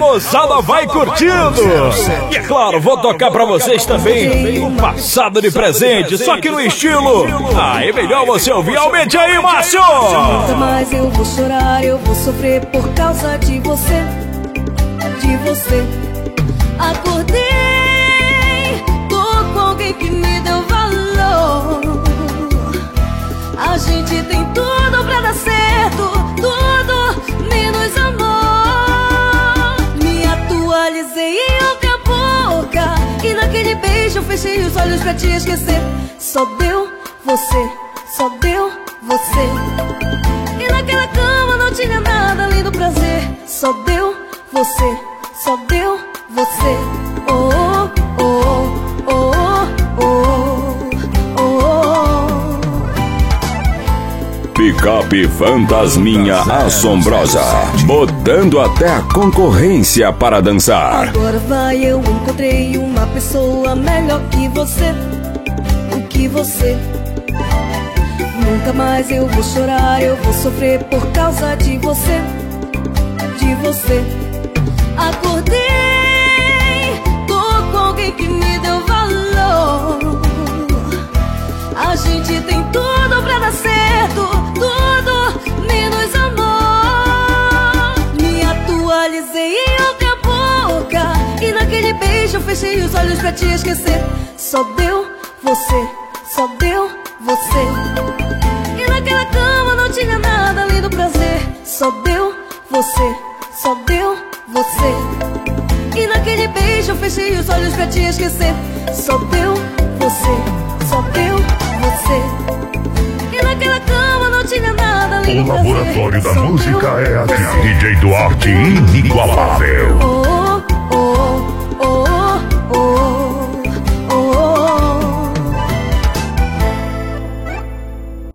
moçada vai curtindo. E é claro, vou tocar pra vocês também o passado de presente, só que no estilo. É melhor você ouvir. Aumente aí, Márcio. Nunca mais eu vou chorar, eu vou sofrer por causa de você. De você. Acordei, tô com alguém que me deu valor. A gente tem tudo pra dar certo, tudo menos amor. Me atualizei em outra boca, e naquele beijo eu fechei os olhos pra te esquecer. Só deu você, só deu você. E naquela cama não tinha nada além do prazer. Só deu você, só deu você. Oh, oh, oh, oh, oh, oh. Picape Fantasminha Assombrosa, botando até a concorrência para dançar. Agora vai, eu encontrei uma pessoa melhor que você. O que você. Nunca mais eu vou chorar, eu vou sofrer por causa de você. De você. Acordei, tô com alguém que me deu valor. A gente tem tudo pra dar certo, tudo menos amor. Me atualizei em outra boca, e naquele beijo eu fechei os olhos pra te esquecer. Só deu você, só deu você. E naquela cama não tinha nada além do prazer. Só deu você, só deu você. E naquele beijo eu fechei os olhos pra te esquecer. Só deu você, só deu você. E naquela cama não tinha nada além do prazer. O laboratório da música é aqui. DJ Duarte inigualável.